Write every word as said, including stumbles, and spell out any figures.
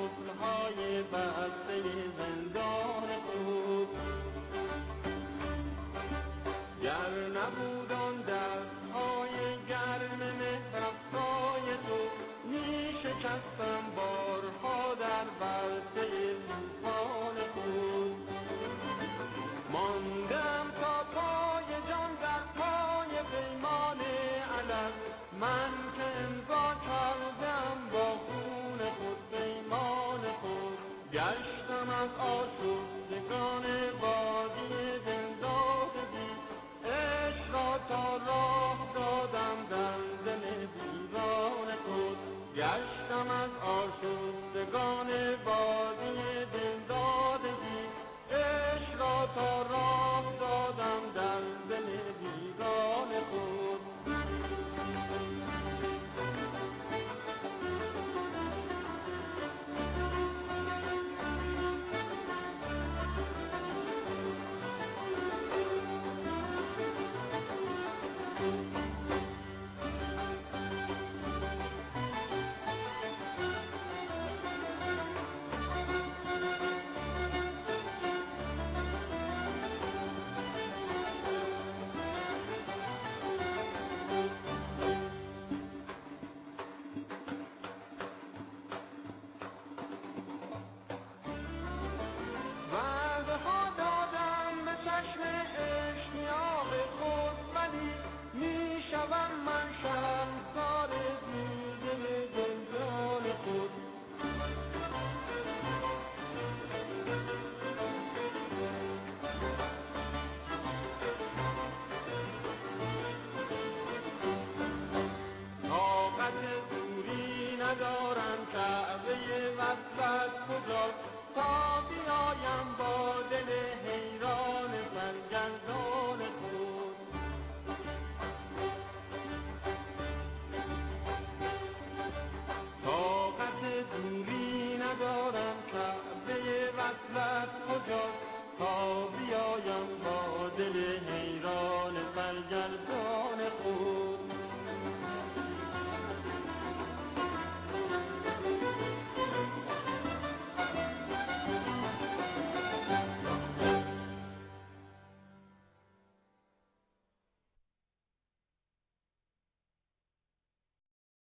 قفل‌های بسته زندان خود. گر نبود آن دست‌های گرم مهرافزای تو، می شکستم بارها در ورطه طوفان خود. ماندم تا پای جان در پای پیمان علم، من که امضا کردم با خون خود پیمان خود. گشتم از آشفتگان وادی زندگی، عشق را تا راه دادم در دل ویران خود. گشتم از آشفتگان وادی زندگی، عشق را تا راه دادم در دل ویران خود. وعده‌ها دادم به چشم اشتیاق خود، ولی می شوم من شرمسار دیده زندان خود. طاقت دوری ندارم، کعبه وصلت کجاست؟ تا بیایم با دل حیران سرگردان خود. طاقت دوری ندارم، کعبه وصلت کجاست؟ تا بیایم با دل حیران سرگردان